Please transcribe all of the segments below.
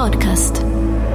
Podcast.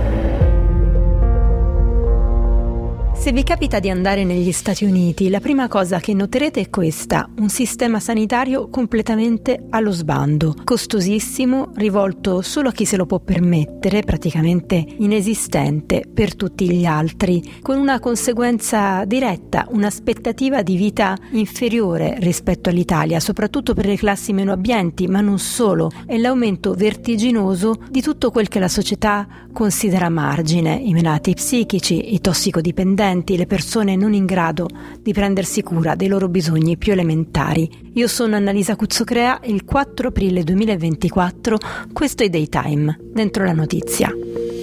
Se vi capita di andare negli Stati Uniti, la prima cosa che noterete è questa: un sistema sanitario completamente allo sbando, costosissimo, rivolto solo a chi se lo può permettere, praticamente inesistente per tutti gli altri, con una conseguenza diretta, un'aspettativa di vita inferiore rispetto all'Italia, soprattutto per le classi meno abbienti, ma non solo, e l'aumento vertiginoso di tutto quel che la società considera margine: i malati psichici, i tossicodipendenti, le persone non in grado di prendersi cura dei loro bisogni più elementari. Io sono Annalisa Cuzzocrea e il 4 aprile 2024 questo è Daytime, dentro la notizia.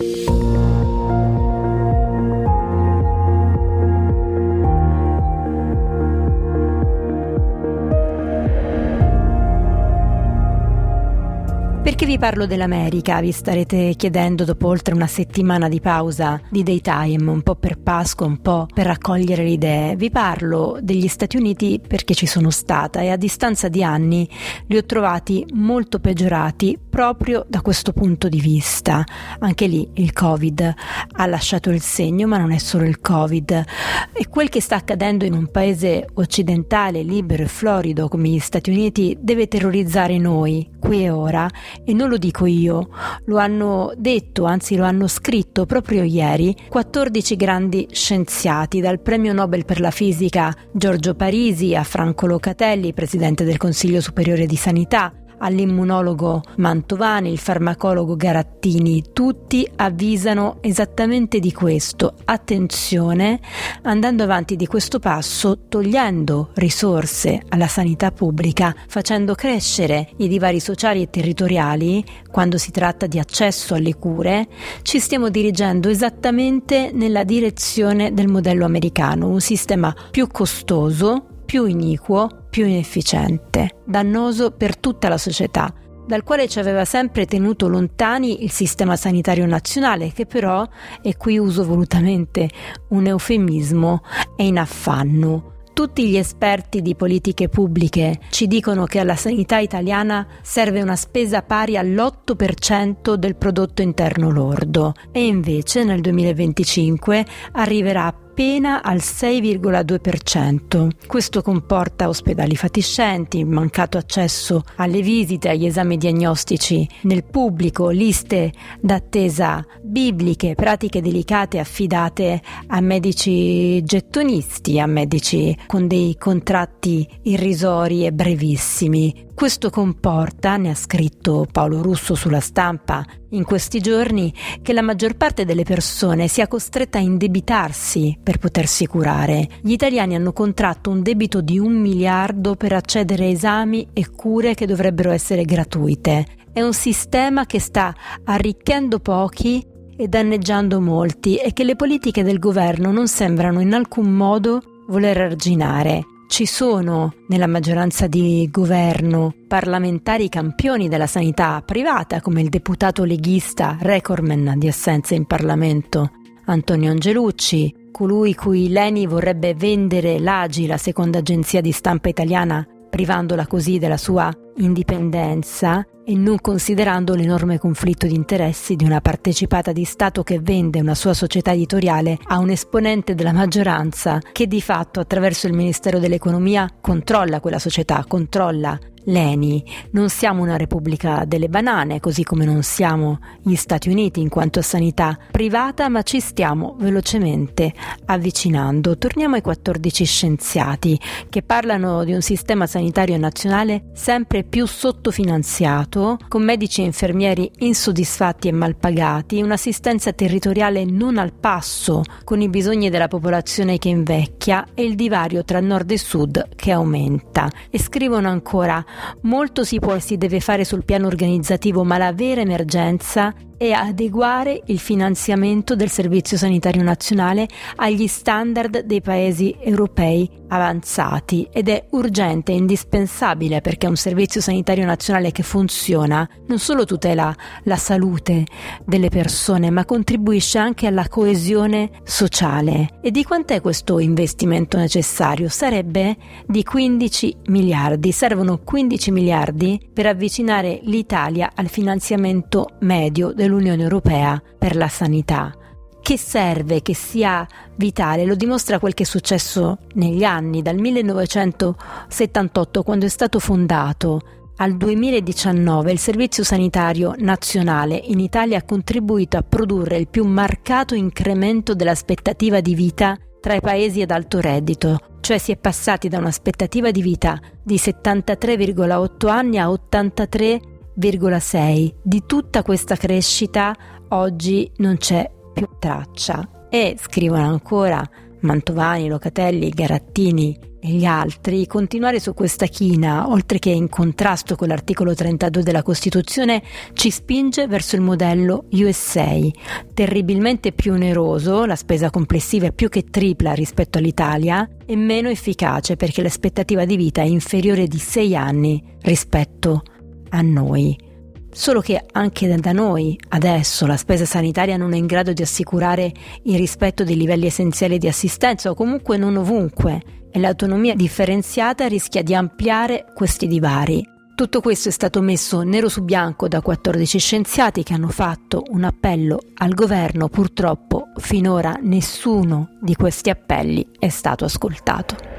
Perché vi parlo dell'America? Vi starete chiedendo dopo oltre una settimana di pausa di Daytime, un po' per Pasqua, un po' per raccogliere le idee. Vi parlo degli Stati Uniti perché ci sono stata e a distanza di anni li ho trovati molto peggiorati proprio da questo punto di vista. Anche lì il Covid ha lasciato il segno, ma non è solo il Covid. E quel che sta accadendo in un paese occidentale, libero e florido come gli Stati Uniti deve terrorizzare noi, qui e ora. E non lo dico io, lo hanno detto, anzi lo hanno scritto proprio ieri 14 grandi scienziati, dal premio Nobel per la fisica Giorgio Parisi a Franco Locatelli, presidente del Consiglio Superiore di Sanità, all'immunologo Mantovani, il farmacologo Garattini. Tutti avvisano esattamente di questo: attenzione, andando avanti di questo passo, togliendo risorse alla sanità pubblica, facendo crescere i divari sociali e territoriali quando si tratta di accesso alle cure, ci stiamo dirigendo esattamente nella direzione del modello americano, un sistema più costoso, più iniquo, più inefficiente, dannoso per tutta la società, dal quale ci aveva sempre tenuto lontani il sistema sanitario nazionale, che però, e qui uso volutamente un eufemismo, è in affanno. Tutti gli esperti di politiche pubbliche ci dicono che alla sanità italiana serve una spesa pari all'8% del prodotto interno lordo e invece nel 2025 arriverà appena al 6,2%. Questo comporta ospedali fatiscenti, mancato accesso alle visite, agli esami diagnostici nel pubblico, liste d'attesa bibliche, pratiche delicate affidate a medici gettonisti, a medici con dei contratti irrisori e brevissimi. Questo comporta, ne ha scritto Paolo Russo sulla Stampa in questi giorni, che la maggior parte delle persone sia costretta a indebitarsi per potersi curare. Gli italiani hanno contratto un debito di 1 miliardo per accedere a esami e cure che dovrebbero essere gratuite. È un sistema che sta arricchendo pochi e danneggiando molti e che le politiche del governo non sembrano in alcun modo voler arginare. Ci sono nella maggioranza di governo parlamentari campioni della sanità privata, come il deputato leghista recordman di assenze in Parlamento Antonio Angelucci, colui cui l'ENI vorrebbe vendere l'AGI, la seconda agenzia di stampa italiana, privandola così della sua indipendenza e non considerando l'enorme conflitto di interessi di una partecipata di Stato che vende una sua società editoriale a un esponente della maggioranza che di fatto attraverso il Ministero dell'Economia controlla quella società, controlla l'ENI. Non siamo una repubblica delle banane, così come non siamo gli Stati Uniti in quanto a sanità privata, ma ci stiamo velocemente avvicinando. Torniamo ai 14 scienziati che parlano di un sistema sanitario nazionale sempre più sottofinanziato, con medici e infermieri insoddisfatti e mal pagati, un'assistenza territoriale non al passo con i bisogni della popolazione che invecchia e il divario tra nord e sud che aumenta. E scrivono ancora: molto si può e si deve fare sul piano organizzativo, ma la vera emergenza e adeguare il finanziamento del Servizio Sanitario Nazionale agli standard dei paesi europei avanzati, ed è urgente e indispensabile, perché un Servizio Sanitario Nazionale che funziona non solo tutela la salute delle persone, ma contribuisce anche alla coesione sociale. E di quant'è questo investimento necessario? Sarebbe di 15 miliardi. Servono 15 miliardi per avvicinare l'Italia al finanziamento medio del dell'Unione Europea per la sanità. Che serve, che sia vitale, lo dimostra quel che è successo negli anni, dal 1978, quando è stato fondato, al 2019 il Servizio Sanitario Nazionale in Italia ha contribuito a produrre il più marcato incremento dell'aspettativa di vita tra i paesi ad alto reddito, cioè si è passati da un'aspettativa di vita di 73,8 anni a 83,6. Di tutta questa crescita oggi non c'è più traccia. E scrivono ancora Mantovani, Locatelli, Garattini e gli altri: continuare su questa china, oltre che in contrasto con l'articolo 32 della Costituzione, ci spinge verso il modello USA, terribilmente più oneroso, la spesa complessiva è più che tripla rispetto all'Italia, e meno efficace perché l'aspettativa di vita è inferiore di 6 anni rispetto a noi. Solo che anche da noi adesso la spesa sanitaria non è in grado di assicurare il rispetto dei livelli essenziali di assistenza, o comunque non ovunque, e l'autonomia differenziata rischia di ampliare questi divari. Tutto questo è stato messo nero su bianco da 14 scienziati che hanno fatto un appello al governo. Purtroppo finora nessuno di questi appelli è stato ascoltato.